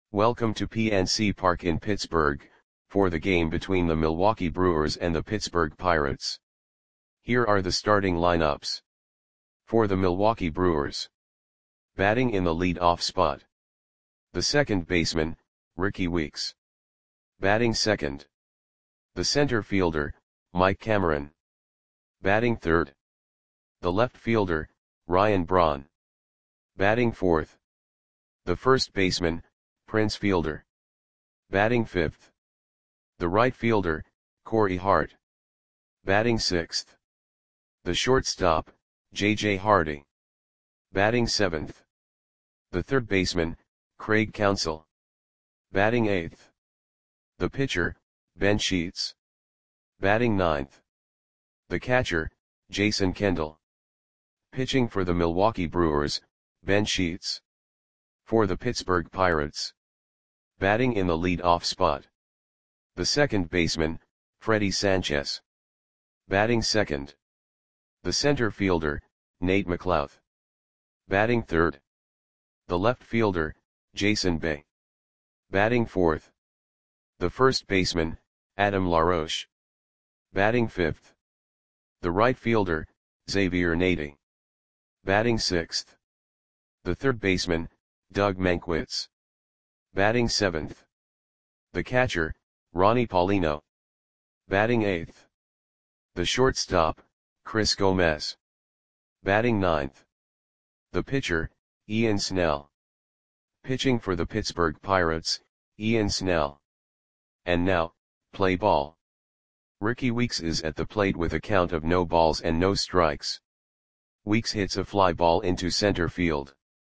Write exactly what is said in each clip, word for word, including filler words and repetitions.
Welcome to P N C Park in Pittsburgh, for the game between the Milwaukee Brewers and the Pittsburgh Pirates. Here are the starting lineups. For the Milwaukee Brewers. Batting in the lead-off spot. The second baseman, Rickie Weeks. Batting second. The center fielder, Mike Cameron. Batting third. The left fielder, Ryan Braun. Batting fourth. The first baseman, Prince Fielder. Batting fifth. The right fielder, Corey Hart. Batting sixth. The shortstop, J J Hardy. Batting seventh. The third baseman, Craig Counsell. Batting eighth. The pitcher, Ben Sheets. Batting ninth. The catcher, Jason Kendall. Pitching for the Milwaukee Brewers, Ben Sheets. For the Pittsburgh Pirates. Batting in the lead-off spot. The second baseman, Freddie Sanchez. Batting second. The center fielder, Nate McLouth. Batting third. The left fielder, Jason Bay. Batting fourth. The first baseman, Adam LaRoche. Batting fifth. The right fielder, Xavier Nady. Batting sixth. The third baseman, Doug Mankiewicz. Batting seventh. The catcher, Ronnie Paulino. Batting eighth. The shortstop, Chris Gomez. Batting ninth. The pitcher, Ian Snell. Pitching for the Pittsburgh Pirates, Ian Snell. And now, play ball. Rickie Weeks is at the plate with a count of no balls and no strikes. Weeks hits a fly ball into center field.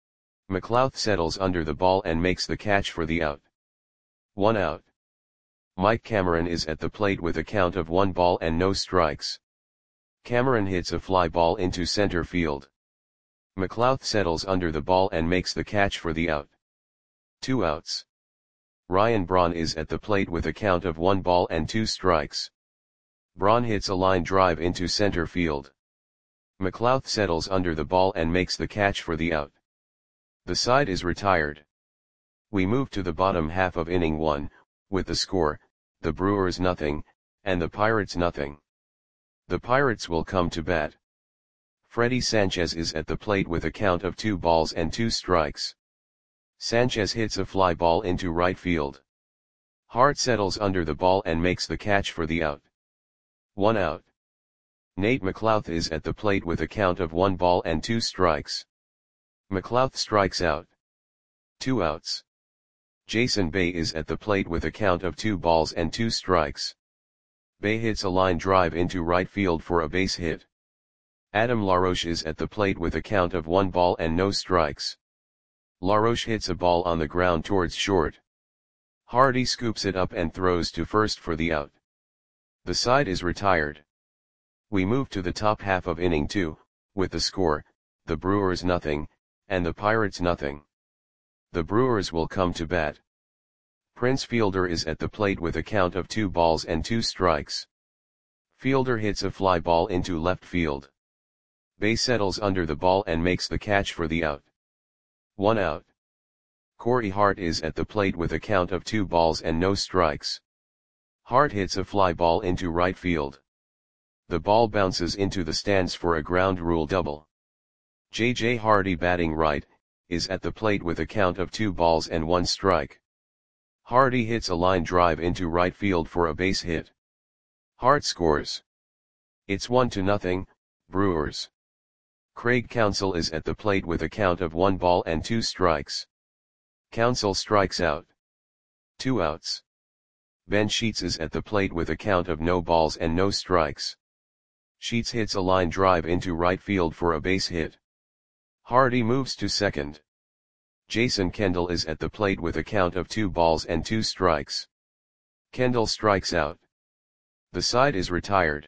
McLouth settles under the ball and makes the catch for the out. One out. Mike Cameron is at the plate with a count of one ball and no strikes. Cameron hits a fly ball into center field. McLouth settles under the ball and makes the catch for the out. Two outs. Ryan Braun is at the plate with a count of one ball and two strikes. Braun hits a line drive into center field. McLouth settles under the ball and makes the catch for the out. The side is retired. We move to the bottom half of inning one, with the score, the Brewers nothing, and the Pirates nothing. The Pirates will come to bat. Freddie Sanchez is at the plate with a count of two balls and two strikes. Sanchez hits a fly ball into right field. Hart settles under the ball and makes the catch for the out. One out. Nate McLouth is at the plate with a count of one ball and two strikes. McLouth strikes out. Two outs. Jason Bay is at the plate with a count of two balls and two strikes. Bay hits a line drive into right field for a base hit. Adam LaRoche is at the plate with a count of one ball and no strikes. LaRoche hits a ball on the ground towards short. Hardy scoops it up and throws to first for the out. The side is retired. We move to the top half of inning two, with the score, the Brewers nothing, and the Pirates nothing. The Brewers will come to bat. Prince Fielder is at the plate with a count of two balls and two strikes. Fielder hits a fly ball into left field. Bay settles under the ball and makes the catch for the out. One out. Corey Hart is at the plate with a count of two balls and no strikes. Hart hits a fly ball into right field. The ball bounces into the stands for a ground rule double. J J Hardy, batting right, is at the plate with a count of two balls and one strike. Hardy hits a line drive into right field for a base hit. Hart scores. It's one to nothing, Brewers. Craig Counsell is at the plate with a count of one ball and two strikes. Counsell strikes out. Two outs. Ben Sheets is at the plate with a count of no balls and no strikes. Sheets hits a line drive into right field for a base hit. Hardy moves to second. Jason Kendall is at the plate with a count of two balls and two strikes. Kendall strikes out. The side is retired.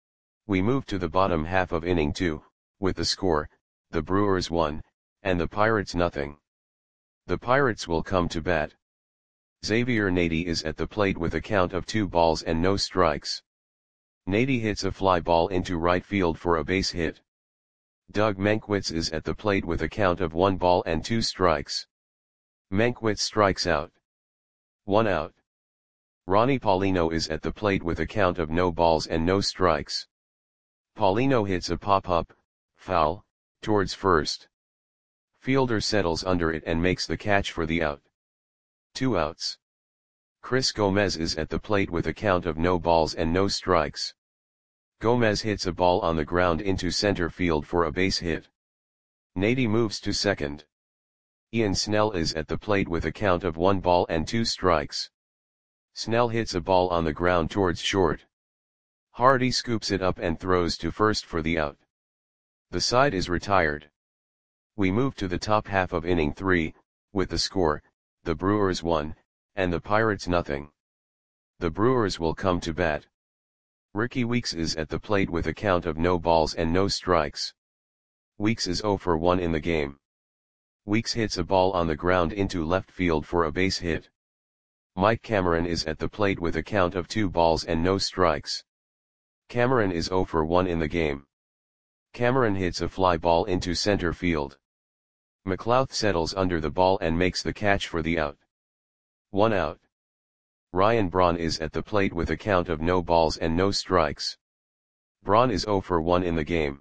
We move to the bottom half of inning two, with the score, the Brewers one, and the Pirates nothing. The Pirates will come to bat. Xavier Nady is at the plate with a count of two balls and no strikes. Nady hits a fly ball into right field for a base hit. Doug Mankiewicz is at the plate with a count of one ball and two strikes. Mankiewicz strikes out. One out. Ronnie Paulino is at the plate with a count of no balls and no strikes. Paulino hits a pop-up, foul, towards first. Fielder settles under it and makes the catch for the out. Two outs. Chris Gomez is at the plate with a count of no balls and no strikes. Gomez hits a ball on the ground into center field for a base hit. Nady moves to second. Ian Snell is at the plate with a count of one ball and two strikes. Snell hits a ball on the ground towards short. Hardy scoops it up and throws to first for the out. The side is retired. We move to the top half of inning three, with the score, the Brewers one, and the Pirates nothing. The Brewers will come to bat. Ricky Weeks is at the plate with a count of no balls and no strikes. Weeks is oh for one in the game. Weeks hits a ball on the ground into left field for a base hit. Mike Cameron is at the plate with a count of two balls and no strikes. Cameron is oh for one in the game. Cameron hits a fly ball into center field. McLouth settles under the ball and makes the catch for the out. One out. Ryan Braun is at the plate with a count of no balls and no strikes. Braun is oh for one in the game.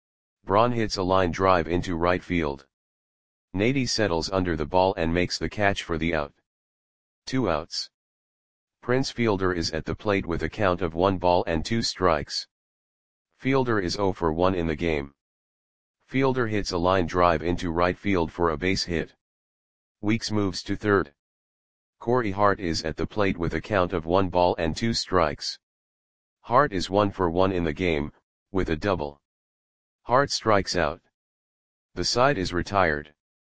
Braun hits a line drive into right field. Nady settles under the ball and makes the catch for the out. Two outs. Prince Fielder is at the plate with a count of one ball and two strikes. Fielder is oh for one in the game. Fielder hits a line drive into right field for a base hit. Weeks moves to third. Corey Hart is at the plate with a count of one ball and two strikes. Hart is one for one in the game, with a double. Hart strikes out. The side is retired.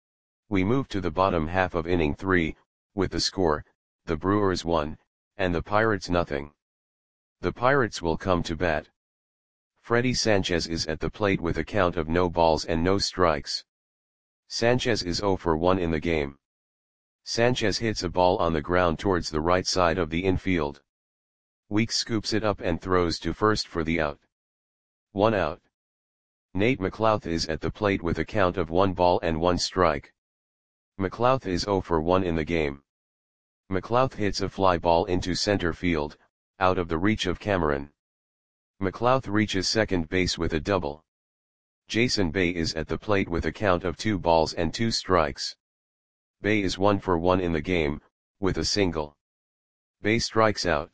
We move to the bottom half of inning three, with the score, the Brewers one, and the Pirates nothing. The Pirates will come to bat. Freddie Sanchez is at the plate with a count of no balls and no strikes. Sanchez is oh for one in the game. Sanchez hits a ball on the ground towards the right side of the infield. Weeks scoops it up and throws to first for the out. One out. Nate McLouth is at the plate with a count of one ball and one strike. McLouth is oh for one in the game. McLouth hits a fly ball into center field, out of the reach of Cameron. McLouth reaches second base with a double. Jason Bay is at the plate with a count of two balls and two strikes. Bay is one for one in the game, with a single. Bay strikes out.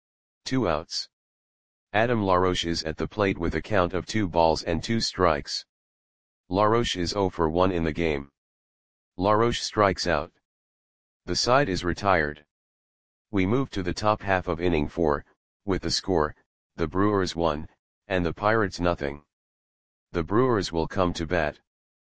Two outs. Adam LaRoche is at the plate with a count of two balls and two strikes. LaRoche is oh for one in the game. LaRoche strikes out. The side is retired. We move to the top half of inning four, with the score, the Brewers one, and the Pirates nothing. The Brewers will come to bat.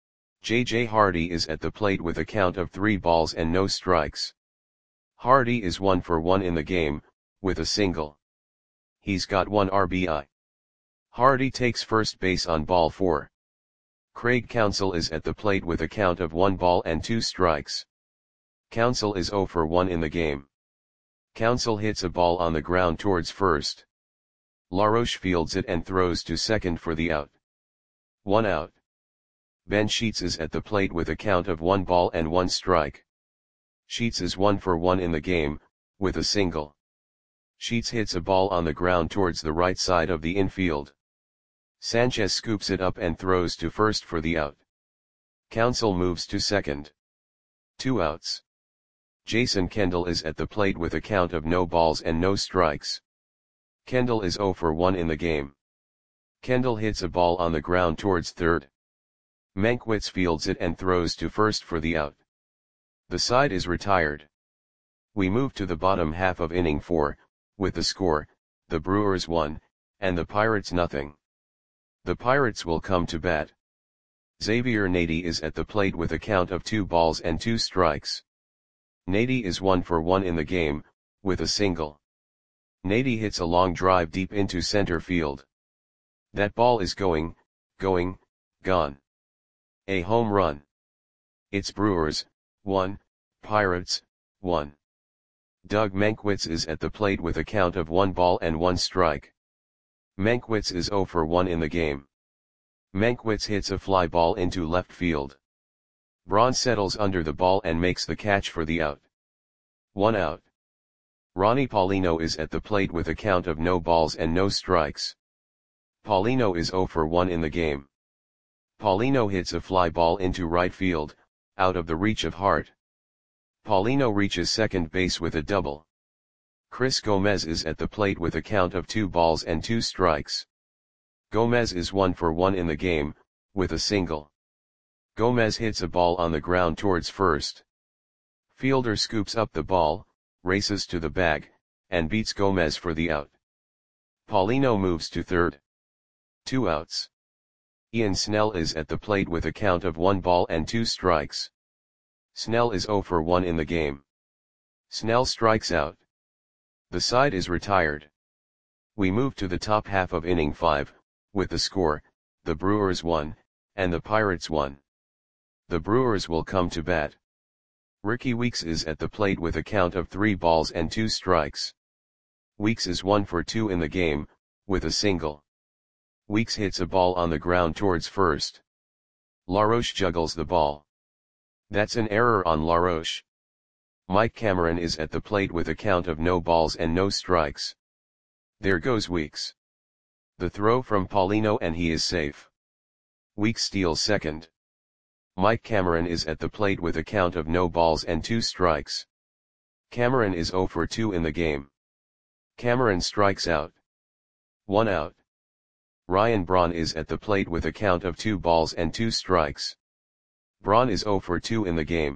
J J Hardy is at the plate with a count of three balls and no strikes. Hardy is one for one in the game, with a single. He's got one R B I. Hardy takes first base on ball four. Craig Counsell is at the plate with a count of one ball and two strikes. Counsell is oh for one in the game. Counsell hits a ball on the ground towards first. LaRoche fields it and throws to second for the out. One out. Ben Sheets is at the plate with a count of one ball and one strike. Sheets is one for one in the game, with a single. Sheets hits a ball on the ground towards the right side of the infield. Sanchez scoops it up and throws to first for the out. Counsell moves to second. Two outs. Jason Kendall is at the plate with a count of no balls and no strikes. Kendall is oh for one in the game. Kendall hits a ball on the ground towards third. Mankiewicz fields it and throws to first for the out. The side is retired. We move to the bottom half of inning four, with the score, the Brewers one, and the Pirates nothing. The Pirates will come to bat. Xavier Nady is at the plate with a count of two balls and two strikes. Nady is one for one in the game, with a single. Nady hits a long drive deep into center field. That ball is going, going, gone. A home run. It's Brewers, one, Pirates, one. Doug Mankiewicz is at the plate with a count of one ball and one strike. Mankiewicz is oh for one in the game. Mankiewicz hits a fly ball into left field. Braun settles under the ball and makes the catch for the out. One out. Ronnie Paulino is at the plate with a count of no balls and no strikes. Paulino is zero for one in the game. Paulino hits a fly ball into right field, out of the reach of Hart. Paulino reaches second base with a double. Chris Gomez is at the plate with a count of two balls and two strikes. Gomez is one for one in the game, with a single. Gomez hits a ball on the ground towards first. Fielder scoops up the ball, races to the bag, and beats Gomez for the out. Paulino moves to third. Two outs. Ian Snell is at the plate with a count of one ball and two strikes. Snell is zero for one in the game. Snell strikes out. The side is retired. We move to the top half of inning five, with the score, the Brewers one, and the Pirates one. The Brewers will come to bat. Ricky Weeks is at the plate with a count of three balls and two strikes. Weeks is one for two in the game, with a single. Weeks hits a ball on the ground towards first. LaRoche juggles the ball. That's an error on LaRoche. Mike Cameron is at the plate with a count of no balls and no strikes. There goes Weeks. The throw from Paulino and he is safe. Weeks steals second. Mike Cameron is at the plate with a count of no balls and two strikes. Cameron is zero for two in the game. Cameron strikes out. One out. Ryan Braun is at the plate with a count of two balls and two strikes. Braun is zero for two in the game.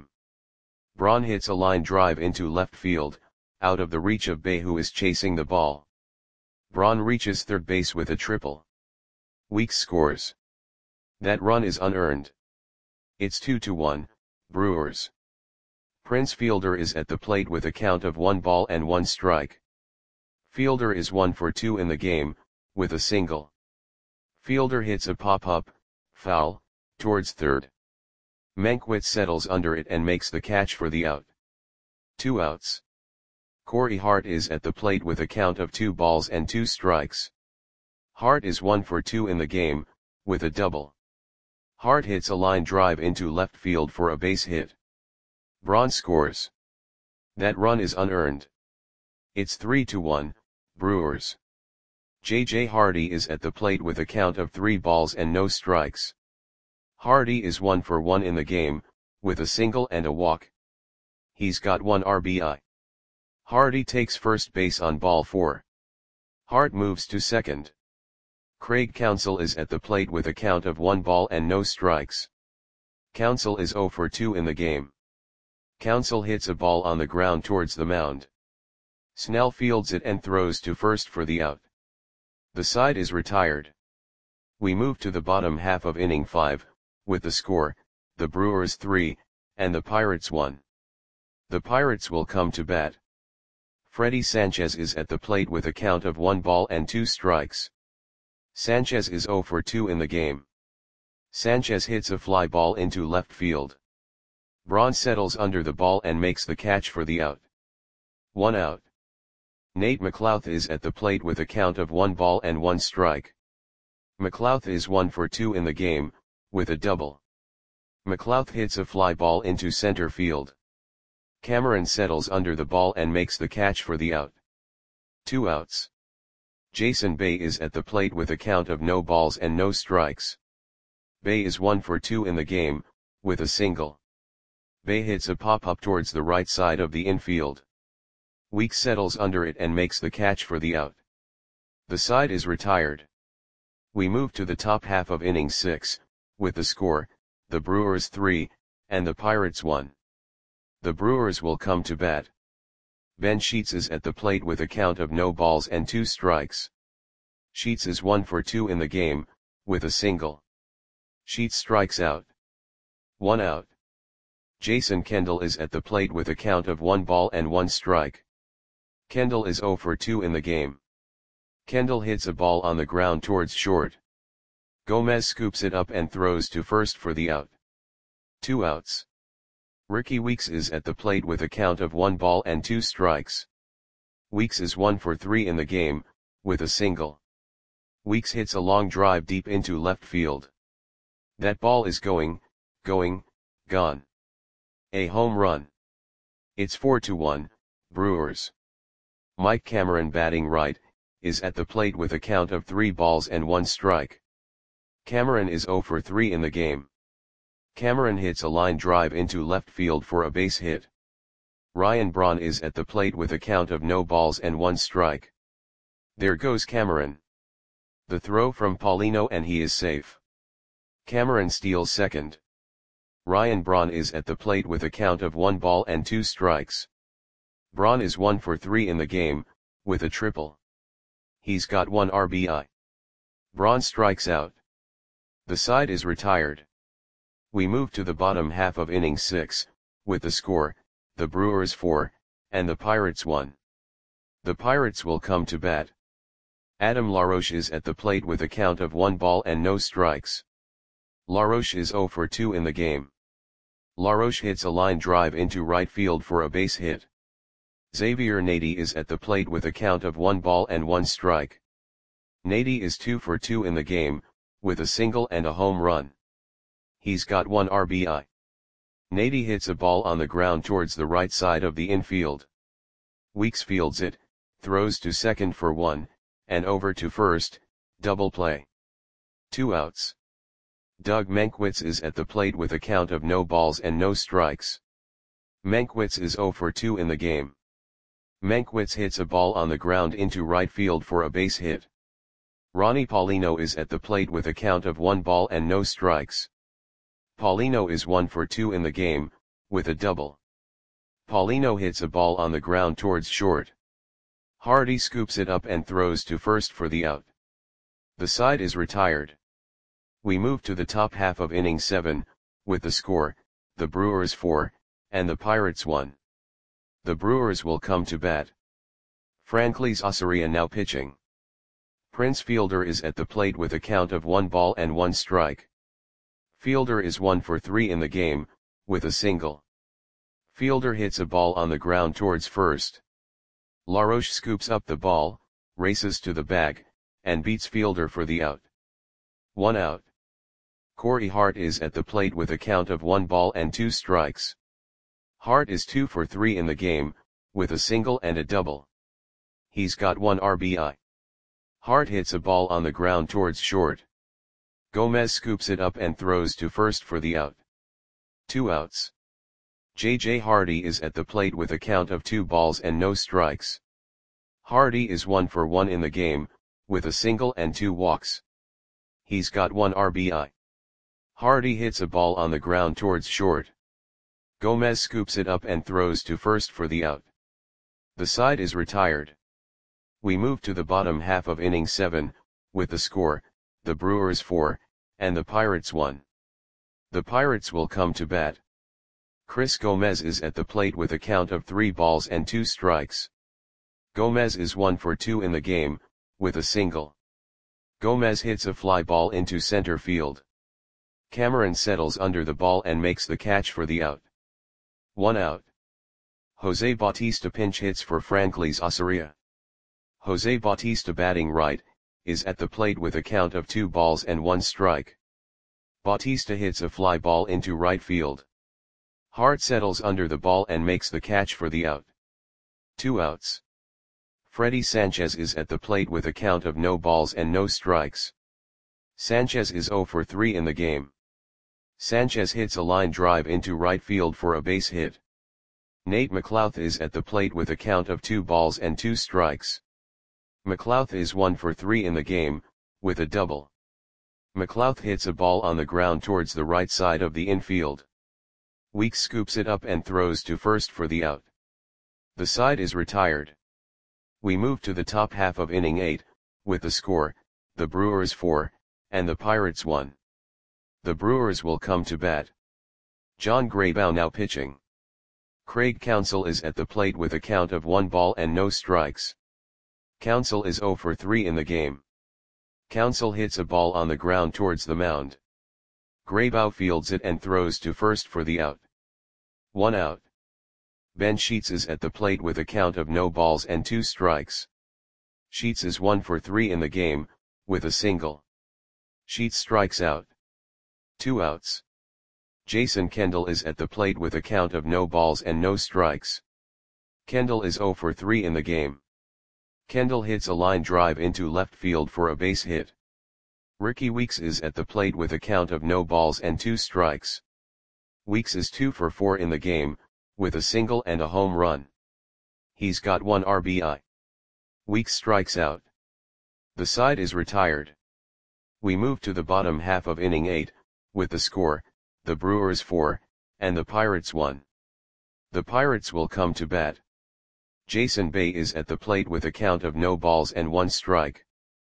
Braun hits a line drive into left field, out of the reach of Bae, who is chasing the ball. Braun reaches third base with a triple. Weeks scores. That run is unearned. It's two to one, Brewers. Prince Fielder is at the plate with a count of one ball and one strike. Fielder is one for two in the game, with a single. Fielder hits a pop-up, foul, towards third. Mankiewicz settles under it and makes the catch for the out. Two outs. Corey Hart is at the plate with a count of two balls and two strikes. Hart is one for two in the game, with a double. Hart hits a line drive into left field for a base hit. Braun scores. That run is unearned. It's three to one, Brewers. J J Hardy is at the plate with a count of three balls and no strikes. Hardy is one for one in the game, with a single and a walk. He's got one R B I. Hardy takes first base on ball four. Hart moves to second. Craig Counsell is at the plate with a count of one ball and no strikes. Counsell is zero for two in the game. Counsell hits a ball on the ground towards the mound. Snell fields it and throws to first for the out. The side is retired. We move to the bottom half of inning five, with the score, the Brewers three, and the Pirates one. The Pirates will come to bat. Freddie Sanchez is at the plate with a count of one ball and two strikes. Sanchez is zero for two in the game. Sanchez hits a fly ball into left field. Braun settles under the ball and makes the catch for the out. One out. Nate McLouth is at the plate with a count of one ball and one strike. McLouth is one for two in the game, with a double. McLouth hits a fly ball into center field. Cameron settles under the ball and makes the catch for the out. Two outs. Jason Bae is at the plate with a count of no balls and no strikes. Bae is one for two in the game, with a single. Bae hits a pop-up towards the right side of the infield. Weeks settles under it and makes the catch for the out. The side is retired. We move to the top half of inning six, with the score, the Brewers three, and the Pirates one. The Brewers will come to bat. Ben Sheets is at the plate with a count of no balls and two strikes. Sheets is one for two in the game, with a single. Sheets strikes out. One out. Jason Kendall is at the plate with a count of one ball and one strike. Kendall is zero for two in the game. Kendall hits a ball on the ground towards short. Gomez scoops it up and throws to first for the out. Two outs. Ricky Weeks is at the plate with a count of one ball and two strikes. Weeks is one for three in the game, with a single. Weeks hits a long drive deep into left field. That ball is going, going, Gone. A home run. It's four to one, Brewers. Mike Cameron, batting right, is at the plate with a count of three balls and one strike. Cameron is zero for three in the game. Cameron hits a line drive into left field for a base hit. Ryan Braun is at the plate with a count of no balls and one strike. There goes Cameron. The throw from Paulino and he is safe. Cameron steals second. Ryan Braun is at the plate with a count of one ball and two strikes. Braun is one for three in the game, with a triple. He's got one R B I. Braun strikes out. The side is retired. We move to the bottom half of inning six, with the score, the Brewers four, and the Pirates one. The Pirates will come to bat. Adam LaRoche is at the plate with a count of one ball and no strikes. LaRoche is zero for two in the game. LaRoche hits a line drive into right field for a base hit. Xavier Nady is at the plate with a count of one ball and one strike. Nady is two for two in the game, with a single and a home run. He's got one R B I. Nady hits a ball on the ground towards the right side of the infield. Weeks fields it, throws to second for one, and over to first, double play. Two outs. Doug Mankiewicz is at the plate with a count of no balls and no strikes. Mankiewicz is zero for two in the game. Mankiewicz hits a ball on the ground into right field for a base hit. Ronnie Paulino is at the plate with a count of one ball and no strikes. Paulino is one for two in the game, with a double. Paulino hits a ball on the ground towards short. Hardy scoops it up and throws to first for the out. The side is retired. We move to the top half of inning seven, with the score, the Brewers four, and the Pirates one. The Brewers will come to bat. Franklin Osorio now pitching. Prince Fielder is at the plate with a count of one ball and one strike. Fielder is one for three in the game, with a single. Fielder hits a ball on the ground towards first. LaRoche scoops up the ball, races to the bag, and beats Fielder for the out. One out. Corey Hart is at the plate with a count of one ball and two strikes. Hart is two for three in the game, with a single and a double. He's got one R B I. Hart hits a ball on the ground towards short. Gomez scoops it up and throws to first for the out. Two outs. J J Hardy is at the plate with a count of two balls and no strikes. Hardy is one for one in the game, with a single and two walks. He's got one R B I. Hardy hits a ball on the ground towards short. Gomez scoops it up and throws to first for the out. The side is retired. We move to the bottom half of inning seven, with the score, the Brewers four, and the Pirates one. The Pirates will come to bat. Chris Gomez is at the plate with a count of three balls and two strikes. Gomez is one for two in the game, with a single. Gomez hits a fly ball into center field. Cameron settles under the ball and makes the catch for the out. One out. Jose Bautista pinch hits for Franklin Osorio. Jose Bautista, batting right, is at the plate with a count of two balls and one strike. Bautista hits a fly ball into right field. Hart settles under the ball and makes the catch for the out. Two outs. Freddy Sanchez is at the plate with a count of no balls and no strikes. Sanchez is zero for three in the game. Sanchez hits a line drive into right field for a base hit. Nate McLouth is at the plate with a count of two balls and two strikes. McLouth is one for three in the game, with a double. McLouth hits a ball on the ground towards the right side of the infield. Weeks scoops it up and throws to first for the out. The side is retired. We move to the top half of inning eight, with the score, the Brewers four, and the Pirates one. The Brewers will come to bat. John Graybow now pitching. Craig Counsell is at the plate with a count of one ball and no strikes. Counsell is zero for three in the game. Counsell hits a ball on the ground towards the mound. Graybow fields it and throws to first for the out. One out. Ben Sheets is at the plate with a count of no balls and two strikes. Sheets is one for three in the game, with a single. Sheets strikes out. Two outs. Jason Kendall is at the plate with a count of no balls and no strikes. Kendall is zero for three in the game. Kendall hits a line drive into left field for a base hit. Rickie Weeks is at the plate with a count of no balls and two strikes. Weeks is two for four in the game, with a single and a home run. He's got one R B I. Weeks strikes out. The side is retired. We move to the bottom half of inning eight, with the score, the Brewers four, and the Pirates one. The Pirates will come to bat. Jason Bay is at the plate with a count of no balls and one strike.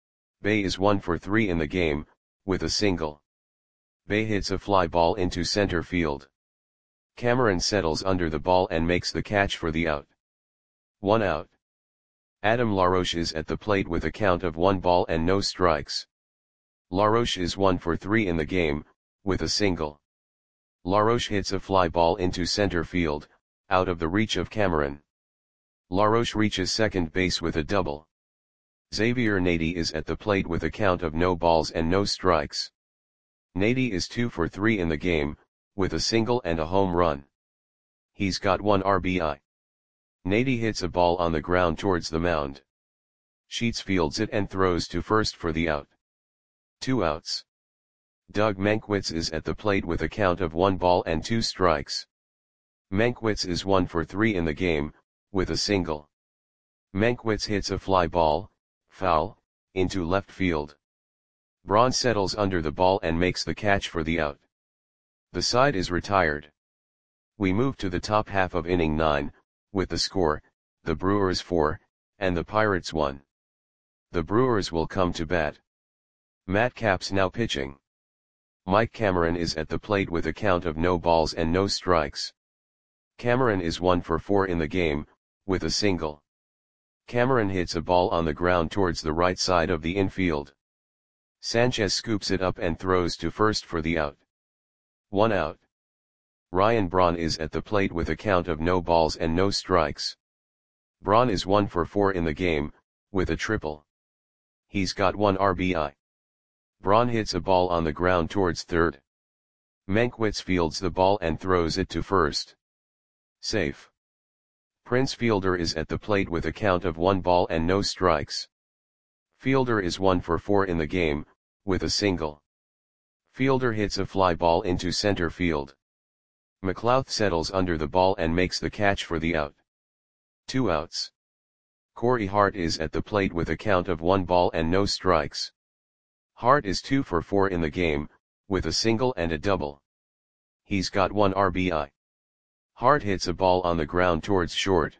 Bay is one for three in the game, with a single. Bay hits a fly ball into center field. Cameron settles under the ball and makes the catch for the out. One out. Adam LaRoche is at the plate with a count of one ball and no strikes. LaRoche is one for three in the game, with a single. LaRoche hits a fly ball into center field, out of the reach of Cameron. LaRoche reaches second base with a double. Xavier Nady is at the plate with a count of no balls and no strikes. Nady is two for three in the game, with a single and a home run. He's got one R B I. Nady hits a ball on the ground towards the mound. Sheets fields it and throws to first for the out. Two outs. Doug Mankiewicz is at the plate with a count of one ball and two strikes. Mankiewicz is one for three in the game, with a single. Mankiewicz hits a fly ball, foul, into left field. Braun settles under the ball and makes the catch for the out. The side is retired. We move to the top half of inning nine, with the score, the Brewers four, and the Pirates one. The Brewers will come to bat. Matt Capps now pitching. Mike Cameron is at the plate with a count of no balls and no strikes. Cameron is one for four in the game, with a single. Cameron hits a ball on the ground towards the right side of the infield. Sanchez scoops it up and throws to first for the out. One out. Ryan Braun is at the plate with a count of no balls and no strikes. Braun is one for four in the game, with a triple. He's got one R B I. Braun hits a ball on the ground towards third. Mankiewicz fields the ball and throws it to first. Safe. Prince Fielder is at the plate with a count of one ball and no strikes. Fielder is one for four in the game, with a single. Fielder hits a fly ball into center field. McLouth settles under the ball and makes the catch for the out. Two outs. Corey Hart is at the plate with a count of one ball and no strikes. Hart is two for four in the game, with a single and a double. He's got one R B I. Hart hits a ball on the ground towards short.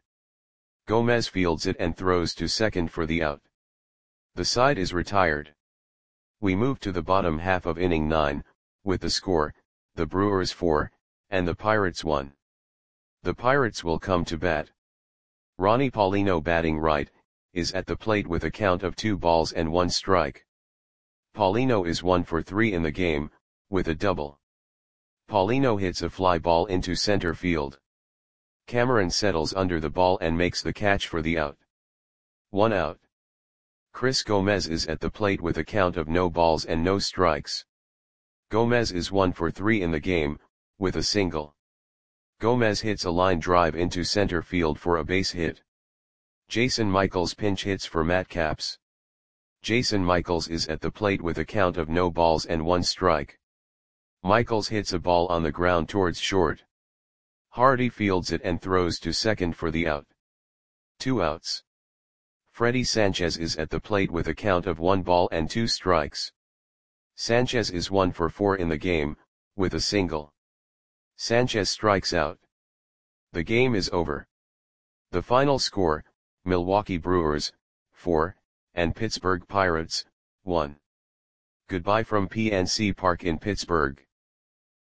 Gomez fields it and throws to second for the out. The side is retired. We move to the bottom half of inning nine, with the score, the Brewers four, and the Pirates one. The Pirates will come to bat. Ronnie Paulino batting right, is at the plate with a count of two balls and one strike. Paulino is one for three in the game, with a double. Paulino hits a fly ball into center field. Cameron settles under the ball and makes the catch for the out. One out. Chris Gomez is at the plate with a count of no balls and no strikes. Gomez is one for three in the game, with a single. Gomez hits a line drive into center field for a base hit. Jason Michaels pinch hits for Matt Capps. Jason Michaels is at the plate with a count of no balls and one strike. Michaels hits a ball on the ground towards short. Hardy fields it and throws to second for the out. Two outs. Freddie Sanchez is at the plate with a count of one ball and two strikes. Sanchez is one for four in the game, with a single. Sanchez strikes out. The game is over. The final score, Milwaukee Brewers, four, and Pittsburgh Pirates, one. Goodbye from P N C Park in Pittsburgh.